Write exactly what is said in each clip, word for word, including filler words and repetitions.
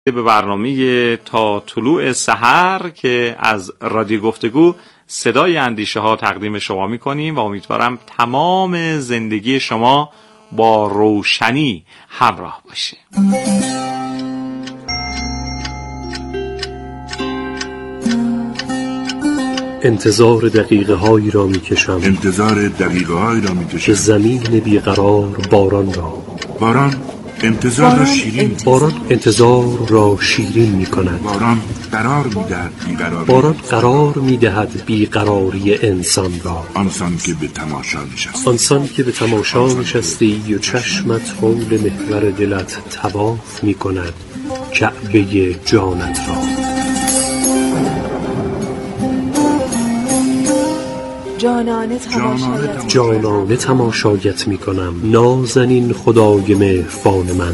به برنامه تا طلوع سحر که از رادیو گفتگو صدای اندیشه ها تقدیم شما می کنیم و امیدوارم تمام زندگی شما با روشنی همراه باشه. انتظار دقیقه هایی را می کشم انتظار دقیقه هایی را می کشم که زمین بیقرار باران را باران انتظار را شیرین باران انتظار را شیرین می کند. باران قرار می دهد بیقراری باران قرار می دهد بیقراری انسان را. آنسان که به تماشا نشستی آنسان که به تماشا نشستی و چشمت حول محور دلت طواف می کند کعبه جانت را. جانانه تماشایت جانانه تماشایت می کنم نازنین خدای مهربان من.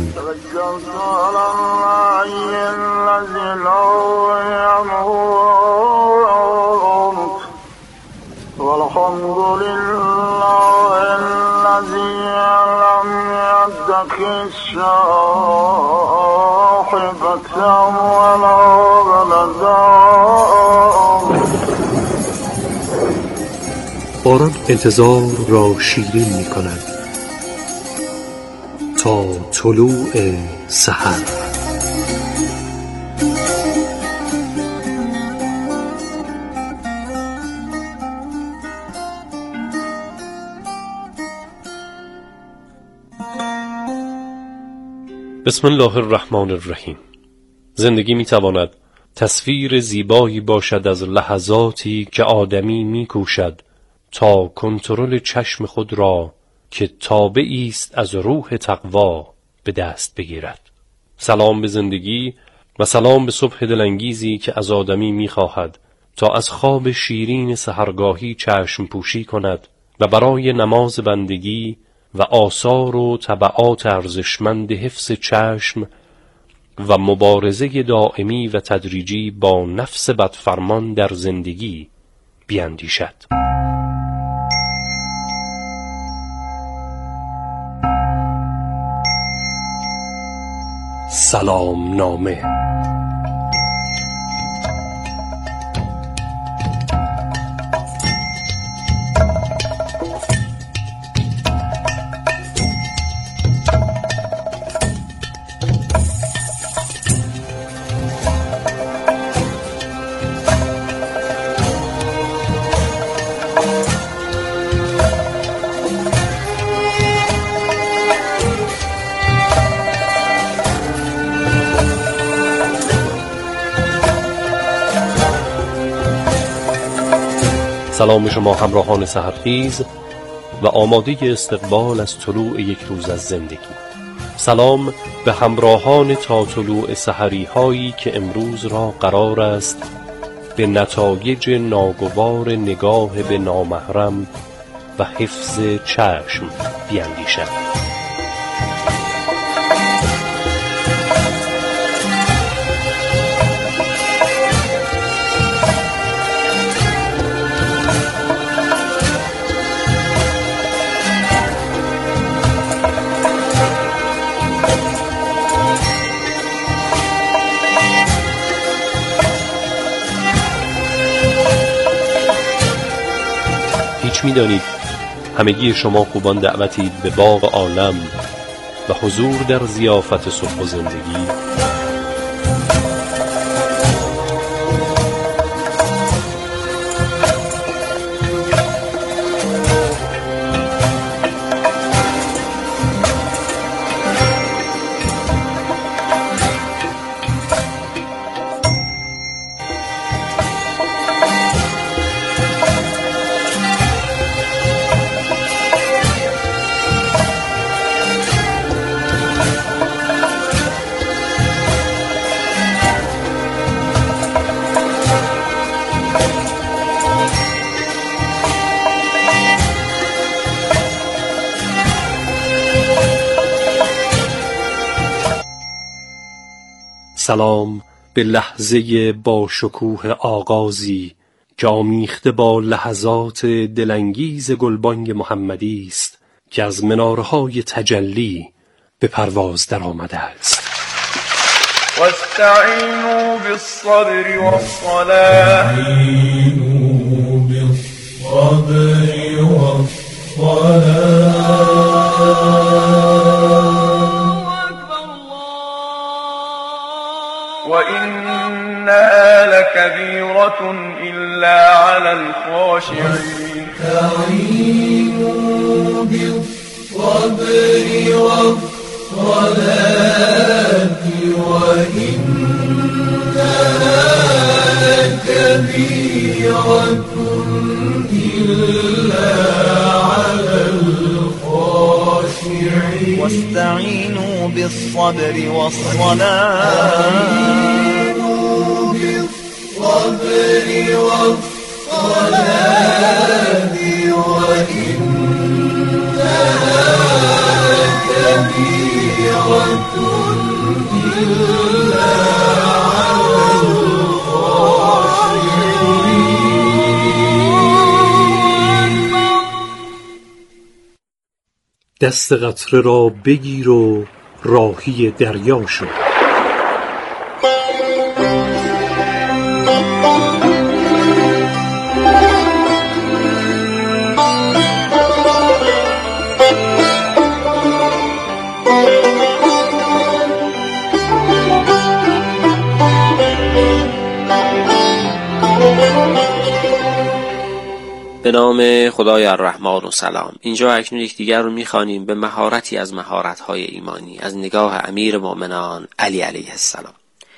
والحمد لله الذي لم يتخذ صاحبة ولا ولدا. باران انتظار را شیرین می کند تا طلوع سحر. بسم الله الرحمن الرحیم. زندگی می تواند تصویر زیبایی باشد از لحظاتی که آدمی می کوشد تا کنترل چشم خود را که تابعی است از روح تقوا به دست بگیرد. سلام به زندگی و سلام به صبح دلانگیزی که از آدمی می‌خواهد تا از خواب شیرین سحرگاهی چشم پوشی کند و برای نماز بندگی و آثار و تبعات ارزشمند حفظ چشم و مبارزه دائمی و تدریجی با نفس بدفرمان در زندگی بیاندیشد. سلام نامه. سلام شما همراهان سحرخیز و آماده استقبال از طلوع یک روز از زندگی. سلام به همراهان تا طلوع سحری هایی که امروز را قرار است به نتایج ناگوار نگاه به نامحرم و حفظ چشم بیاندیشند. هیچ می‌دانید همگی شما خوبان دعوتید به باغ عالم و حضور در ضیافت صبح و زندگی. سلام به لحظه با شکوه آغازی که آمیخته با لحظات دلانگیز گلبانگ محمدی است که از منارهای تجلی به پرواز در آمده است. واستعینوا بالصبر والصلاة واستعینوا بالصبر والصلاة وإنها لكبيرة إلا على الخاشعين واستعينوا بالصبر والصلاة وإنها لكبيرة إلا على الخاشعين واستعينوا بالصبر والصلاة بالصبر والصلاة وإنها لكبيرة إلا على الخاشعين. دست قطره را بگیر و راهی دریا شو. به نام خدای الرحمن و سلام. اینجا اکنون یکدیگر رو میخوانیم به مهارتی از مهارت‌های ایمانی از نگاه امیر مؤمنان علی علیه السلام.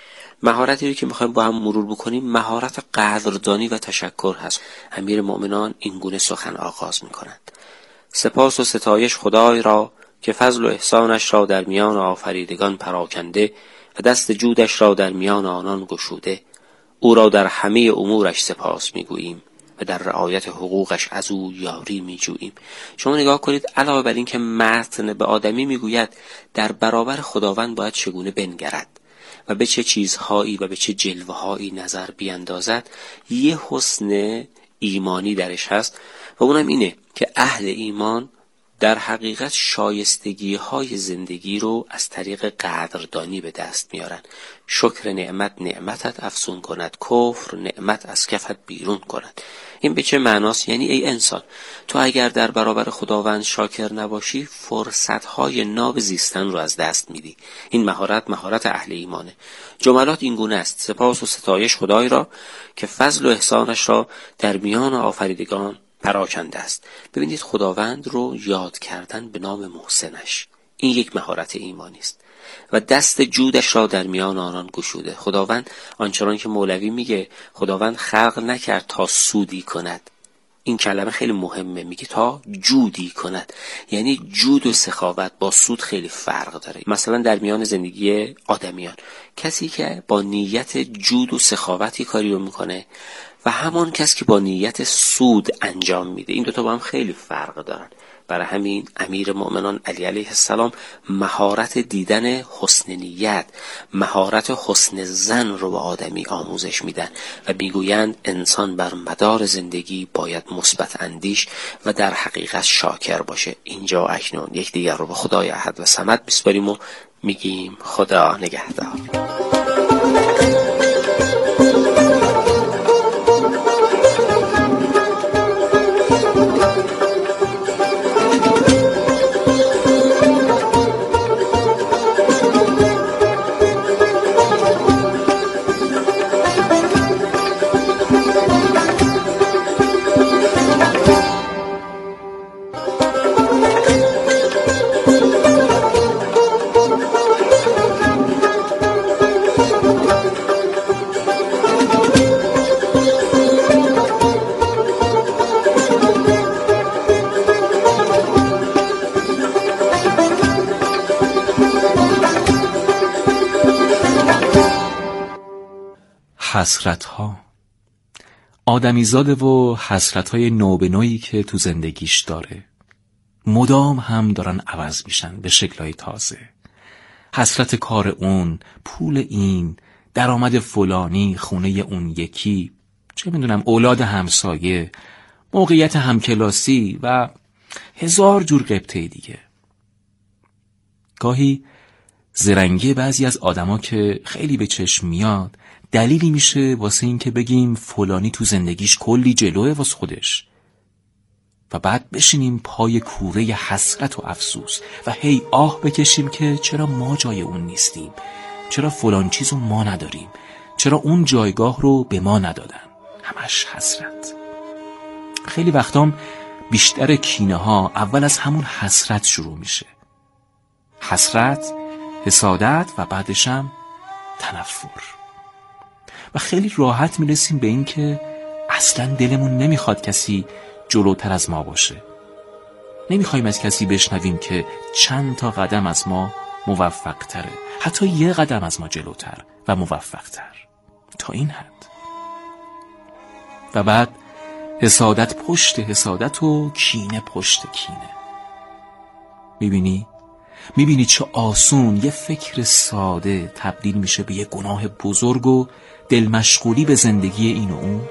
مهارتی رو که میخوایم با هم مرور بکنیم مهارت قدردانی و تشکر هست. امیر مؤمنان این گونه سخن آغاز میکنند: سپاس و ستایش خدای را که فضل و احسانش را در میان آفریدگان پراکنده و دست جودش را در میان آنان گشوده. او را در همه امورش سپاس میگوییم و در رعایت حقوقش از او یاری میجوییم. شما نگاه کنید، علاوه بر این که متن به آدمی میگوید در برابر خداوند باید چگونه بنگرد و به چه چیزهایی و به چه جلوه‌هایی نظر بیندازد، یه حسن ایمانی درش هست و اونم اینه که اهل ایمان در حقیقت شایستگی های زندگی رو از طریق قدردانی به دست میارن. شکر نعمت نعمتت افزون کند، کفر نعمت از کفت بیرون کند. این به چه معناست؟ یعنی ای انسان، تو اگر در برابر خداوند شاکر نباشی فرصت های ناب زیستن رو از دست میدی. این مهارت مهارت اهل ایمانه. جملات این گونه است: سپاس و ستایش خدای را که فضل و احسانش را در میان آفریدگان پراکنده است. ببینید، خداوند رو یاد کردن به نام محسنش، این یک مهارت ایمانی است. و دست جودش را در میان آنان گشوده. خداوند آنچنان که مولوی میگه خداوند خلق نکرد تا سودی کند. این کلمه خیلی مهمه، میگه تا جودی کند. یعنی جود و سخاوت با سود خیلی فرق داره. مثلا در میان زندگی آدمیان کسی که با نیت جود و سخاوتی کاری رو میکنه و همان کسی که با نیت سود انجام میده، این دوتا با هم خیلی فرق دارن. برای همین امیر مؤمنان علی علیه السلام مهارت دیدن حسن نیت، مهارت حسن ظن رو به آدمی آموزش میدن و میگویند انسان بر مدار زندگی باید مثبت اندیش و در حقیقت شاکر باشه. اینجا اکنون یکدیگر رو به خدای احد و صمد میسپاریم و میگیم خدا نگهدار. حسرت‌ها. آدمیزاده و حسرت‌های نو به نوعی که تو زندگیش داره مدام هم دارن عوض میشن به شکل‌های تازه. حسرت کار اون، پول این، درآمد فلانی، خونه اون یکی، چه میدونم اولاد همسایه، موقعیت همکلاسی و هزار جور غبطه دیگه. گاهی زرنگی بعضی از آدما که خیلی به چشم میاد دلیلی میشه واسه این که بگیم فلانی تو زندگیش کلی جلوه واسه خودش و بعد بشینیم پای کوره حسرت و افسوس و هی آه بکشیم که چرا ما جای اون نیستیم، چرا فلان چیزو ما نداریم، چرا اون جایگاه رو به ما ندادن. همش حسرت. خیلی وقتام بیشتر کینه ها اول از همون حسرت شروع میشه. حسرت، حسادت و بعدشم تنفر. و خیلی راحت میرسیم به این که اصلا دلمون نمیخواد کسی جلوتر از ما باشه. نمیخوایم از کسی بشنویم که چند تا قدم از ما موفق تره، حتی یه قدم از ما جلوتر و موفق تر. تا این حد. و بعد حسادت پشت حسادت و کینه پشت کینه. میبینی؟ میبینی چه آسون یه فکر ساده تبدیل میشه به یه گناه بزرگ و دل مشغولی به زندگی این و اون.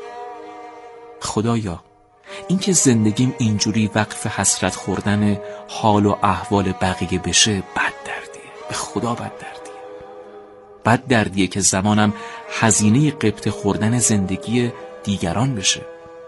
خدایا این که زندگیم اینجوری وقف حسرت خوردن حال و احوال بقیه بشه بد دردیه. به خدا بد دردیه. بد دردیه که زمانم هزینه قبط خوردن زندگی دیگران بشه.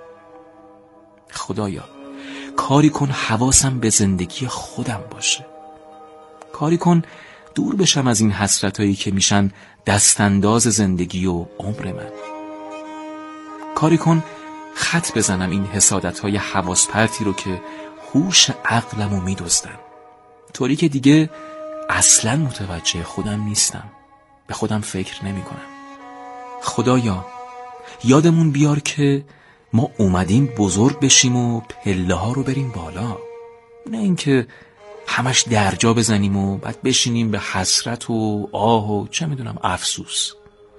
خدایا کاری کن حواسم به زندگی خودم باشه. کاری کن دور بشم از این حسرتایی که میشن دستانداز زندگی و عمر من. کاری کن خط بزنم این حسادتهای حواس پرتی رو که هوش عقلمو میدزدن، طوری که دیگه اصلا متوجه خودم نیستم، به خودم فکر نمی کنم. خدایا یادمون بیار که ما اومدیم بزرگ بشیم و پله ها رو بریم بالا، نه اینکه همش درجا بزنیم و بعد بشینیم به حسرت و آه و چه میدونم افسوس.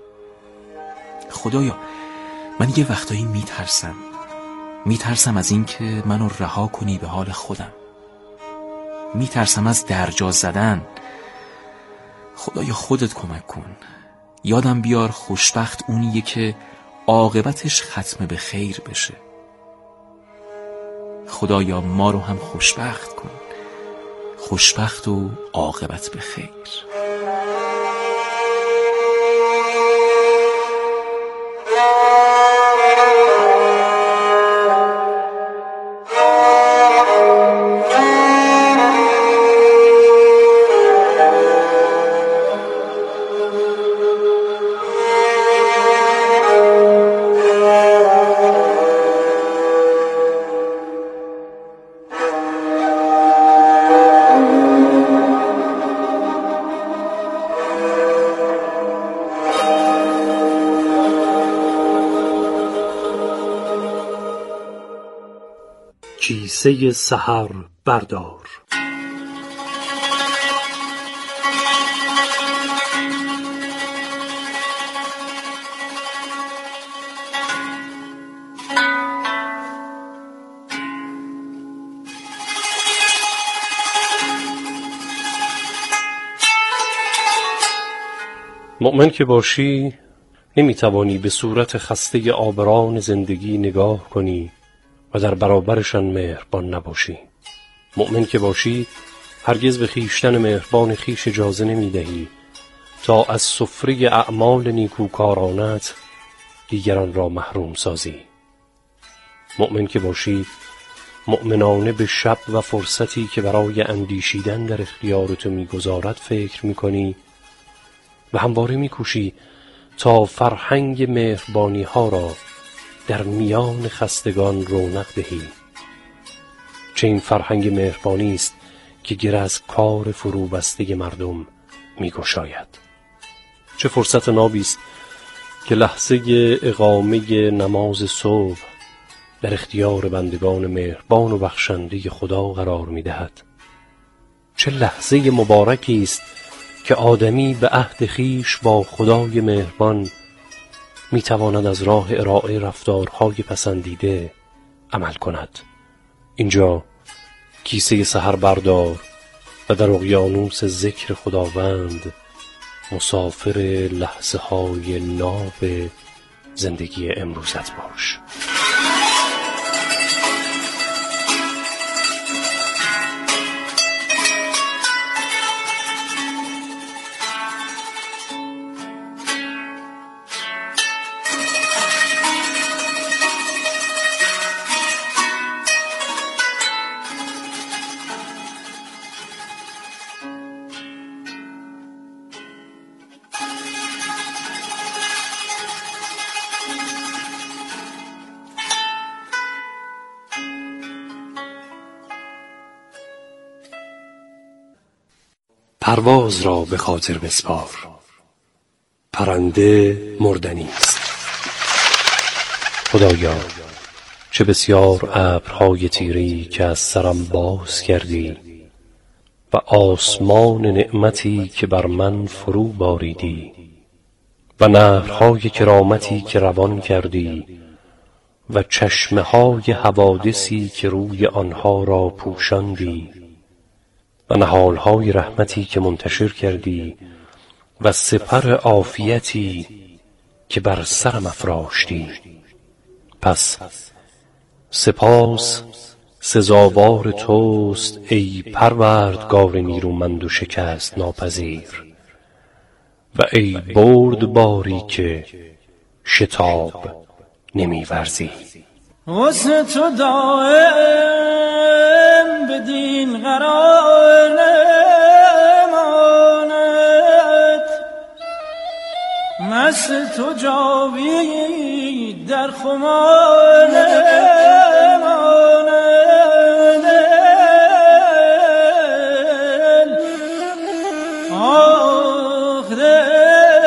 خدایا من یه وقتایی میترسم میترسم از این که منو رها کنی به حال خودم. میترسم از درجا زدن. خدایا خودت کمک کن. یادم بیار خوشبخت اونیه که عاقبتش ختم به خیر بشه. خدایا ما رو هم خوشبخت کن. خوشبخت و عاقبت به خیر. کیسه سحر بردار. مؤمن که باشی نمیتوانی به صورت خسته آبران زندگی نگاه کنی و در برابرشان مهربان نباشی. مؤمن که باشی هرگز به خیشتن مهربان خیش اجازه نمیدهی تا از سفره اعمال نیکوکارانت دیگران را محروم سازی. مؤمن که باشی مؤمنانه به شب و فرصتی که برای اندیشیدن در اختیار تو میگذارد فکر میکنی و همواره میکوشی تا فرهنگ مهربانی ها را در میان خستگان رونق دهی. چه این فرهنگ مهربانی است که گره از کار فروبسته مردم میگشاید. چه فرصت نابی است که لحظه اقامه نماز صبح در اختیار بندگان مهربان و بخشنده خدا قرار میدهد. چه لحظه مبارکی است که آدمی به عهد خیش با خدای مهربان میتواند از راه ارائه رفتارهای پسندیده عمل کند. اینجا کیسه سحر بردار و در اقیانوس ذکر خداوند مسافر لحظه های ناب زندگی امروزت باش. پرواز را به خاطر بسپار. پرنده مردنی است. خدایا چه بسیار ابرهای تیری که از سرم باز کردی و آسمان نعمتی که بر من فرو باریدی و نهرهای کرامتی که روان کردی و چشمه های حوادثی که روی آنها را پوشاندی و نهالهای رحمتی که منتشر کردی و سپر عافیتی که بر سرم افراشتی. پس سپاس سزاوار توست ای پروردگار نیرومند و شکست ناپذیر و ای بردباری که شتاب نمی ورزی. واسه تو دائم بدین قرار نماند، مثل تو جاوید در خمار نماند. آخ دل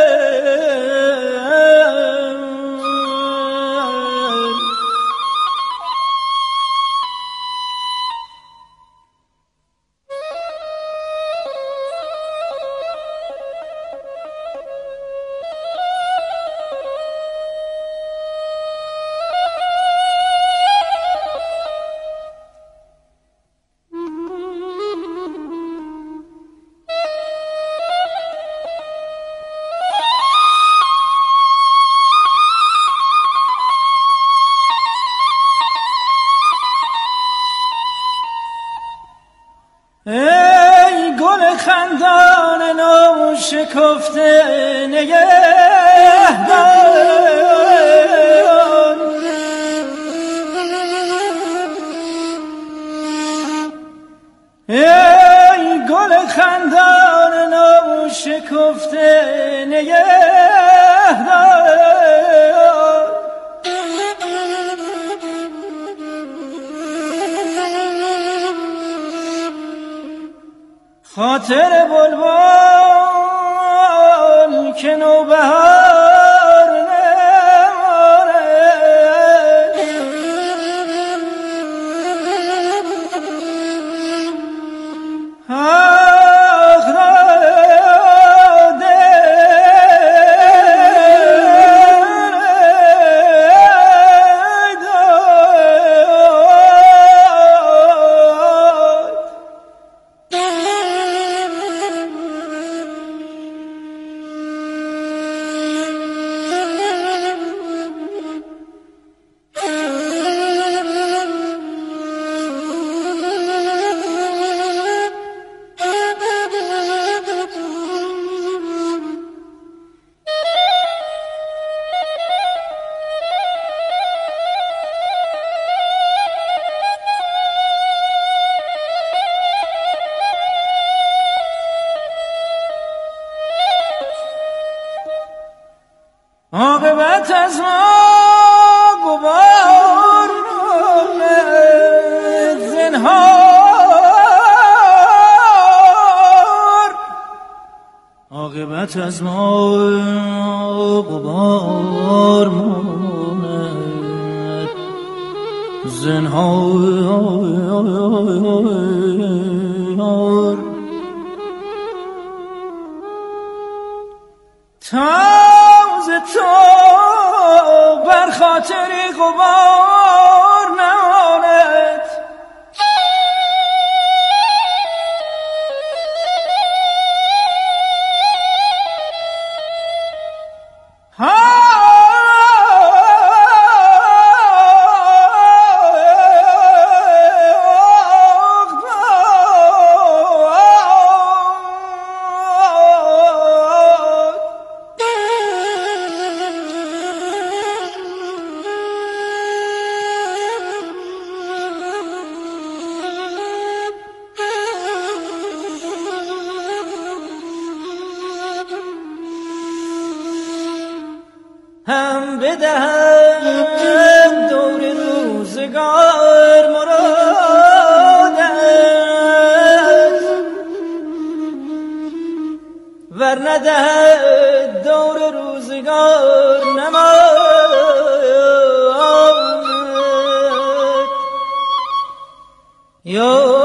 ای گل خندان نو شکفته نگهدار، ای گل خندان نو شکفته نگهدار، خاطر بلبل که نوبهار نماند، آخ دل عاقبت از ما غبار زنهار، عاقبت از ما غبار ماند زنهار. تازه تو بر خاطری غبار نماند، هم بدهم دور روزگار مرادت، بعد دور روزگار نماند یا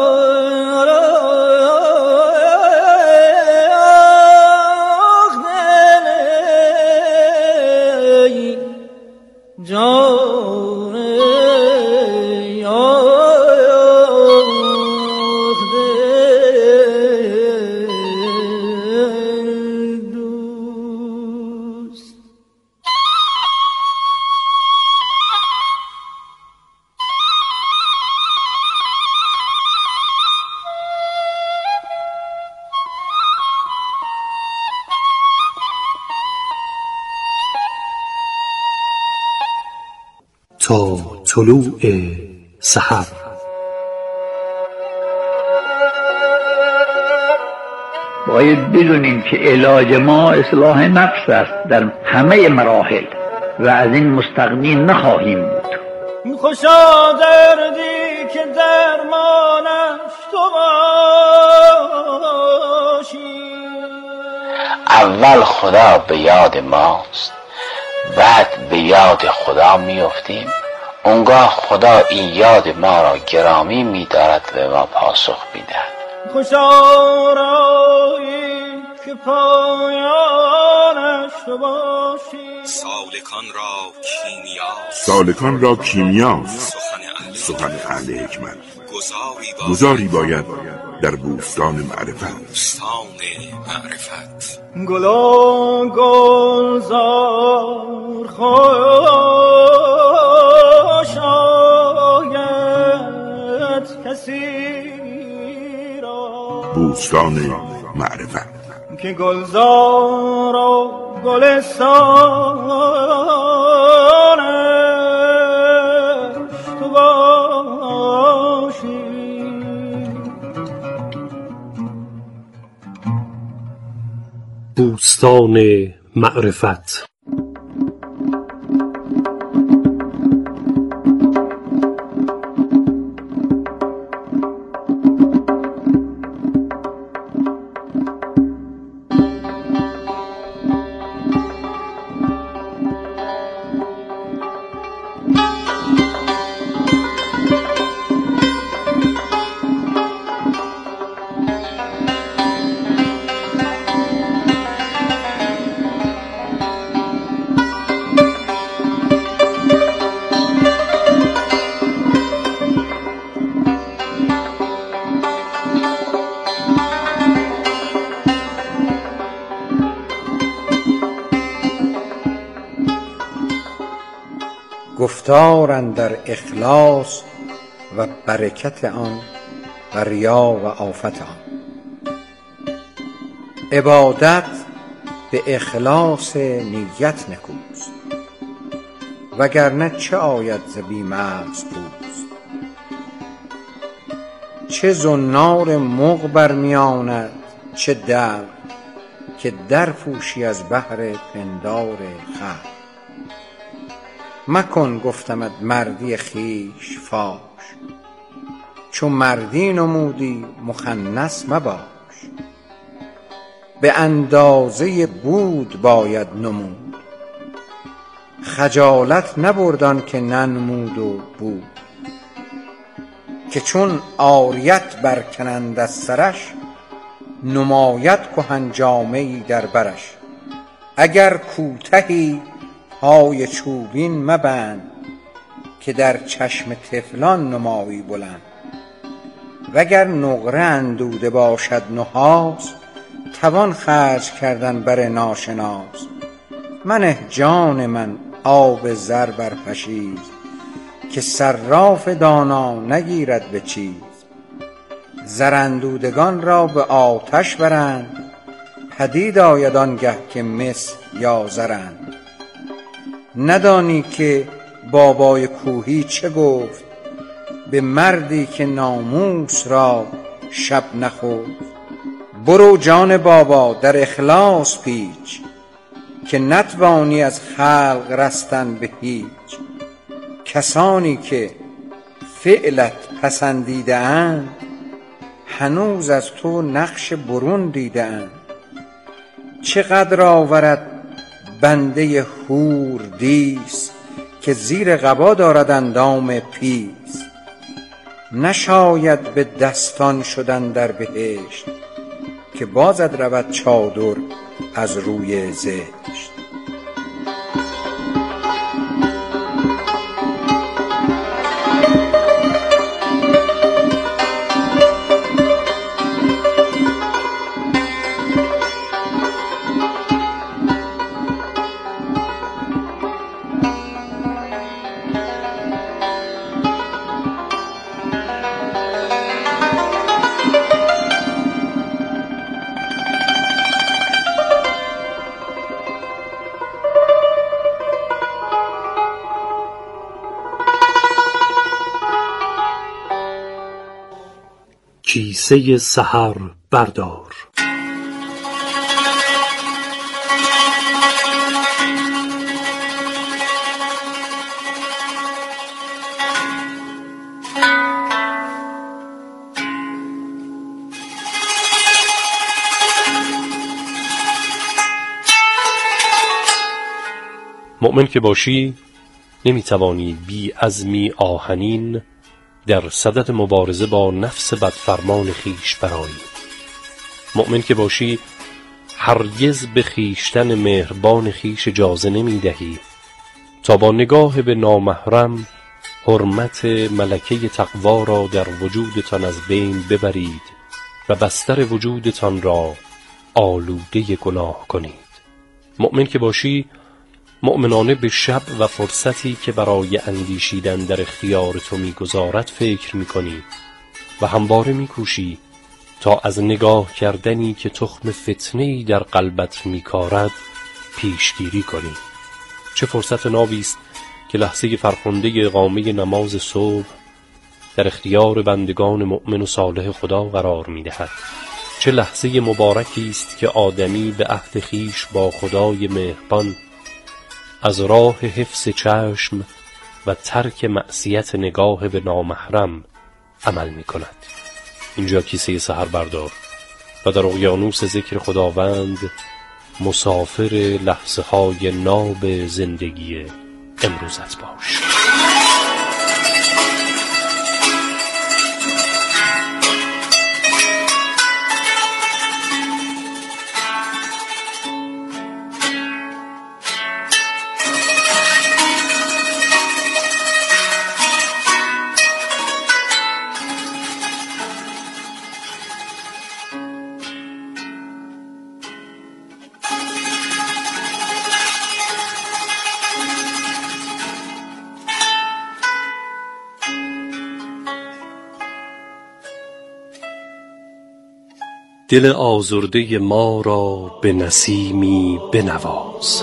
تا طلوع سحر. باید بدونیم که علاج ما اصلاح نفس است در همه مراحل و از این مستغنی نخواهیم بود. خوشا دردی که درمانش تو باشی. اول خدا به یاد ماست، بعد به یاد خدا میافتیم. اونگاه خدا این یاد ما را گرامی می‌دارد و ما پاسخ می‌دهد. خوشا رایی که پایانش تو باشی. سالکان را کیمیاست، سالکان را کیمیاست سخن اهل حکمت. گذاری باید در بوستان معرفت. بوستان معرفت. گلا گلزار خوش آید کسی را. بوستان معرفت که گلزار و گلستانش تو باشی. بوستان معرفت. گفتار اندر اخلاص و برکت آن و ریا و آفت آن. عبادت به اخلاص نیت نکوست، وگرنه چه آید ز بی‌مغز پوست. چه زنار مغ برمیاند چه دلق، که در پوشی از بهر پندار خلق. مکن گفتمت مردی خویش فاش، چون مردی نمودی مخنث مباش. به اندازه بود باید نمود، خجالت نبردان که ننمود و بود. که چون عاریت برکنند از سرش، نماید کهن جامه‌ای در برش. اگر کوتهی پای چوبین مبند، که در چشم طفلان نمایی بلند. وگر نقره اندوده باشد نحاس، توان خرج کردن بر ناشناس. منه جان من آب زر بر پشیز، که صراف دانا نگیرد به چیز. زراندودگان را به آتش برند، پدید آید آنگه که مس یا زرند. ندانی که بابای کوهی چه گفت، به مردی که ناموس را شب نخفت. برو جان بابا در اخلاص پیچ، که نتوانی از خلق رستن به هیچ. کسانی که فعلت پسندیده اند، هنوز از تو نقش برون دیده اند. چقدر آورد بنده حور دیس، که زیر قبا دارد اندام پیس. نشاید به دستان شدن در بهشت، که بازد رود چادر از روی زشت. کیسه سحر بردار. مؤمن که باشی نمیتوانی بی عزمی آهنین در صدد مبارزه با نفس بدفرمان خیش برآیی. مؤمن که باشی هرگز به خیشتن مهربان خیش اجازه نمی دهی تا با نگاه به نامحرم حرمت ملکه تقوا را در وجودتان از بین ببرید و بستر وجودتان را آلوده گناه کنید. مؤمن که باشی مؤمنانه به شب و فرصتی که برای اندیشیدن در اختیار تو می‌گذارد فکر می‌کنی و همواره می‌کوشی تا از نگاه کردنی که تخم فتنه‌ای در قلبت می‌کارد پیشگیری کنی. چه فرصت نابی است که لحظه فرخنده اقامه نماز صبح در اختیار بندگان مؤمن و صالح خدا قرار می‌دهد. چه لحظه مبارکی است که آدمی به عهد خویش با خدای مهربان از راه حفظ چشم و ترک معصیت نگاه به نامحرم عمل می کند. اینجا کیسه سحر بردار و در اقیانوس ذکر خداوند مسافر لحظه های ناب زندگی امروزت باش. دل آزرده ما را به نسیمی بنواز.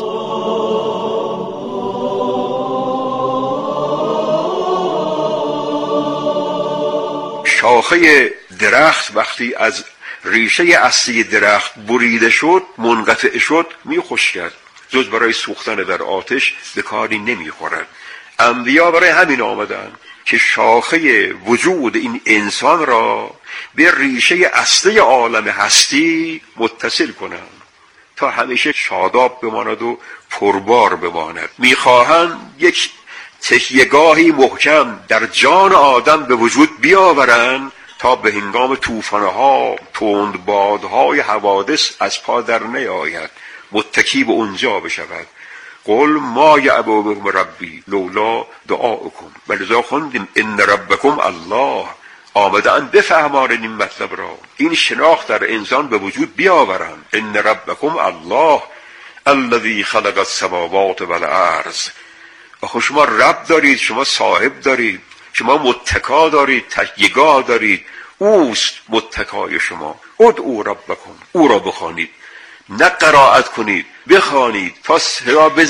شاخه درخت وقتی از ریشه اصلی درخت بریده شد، منقطع شد، میخشکد، جز برای سوختن در آتش به کاری نمیخورد. انبیا برای همین آمدن که شاخه وجود این انسان را به ریشه اصلی عالم هستی متصل کنند تا همیشه شاداب بماند و پربار بماند. میخواهند یک تکیه‌گاهی محکم در جان آدم به وجود بیاورند تا به هنگام طوفان‌ها، تندبادهای حوادث از پا در نیاید، متکی به اونجا بشود. قل ما یعبو بکم ربی لولا دعاؤکم، ولذا خوندیم ان ربکم الله. آمدن بفهمانند این مطلب را، این شناخت در انسان به وجود بیاورند. ان ربکم الله الذی خلق السماوات والارض. آخه شما رب دارید، شما صاحب دارید، شما متکا دارید، تکیه‌گاه دارید، اوست متکای شما. ادعوا ربکم، او را بخوانید، نه قرائت کنید، بخوانید تا صدا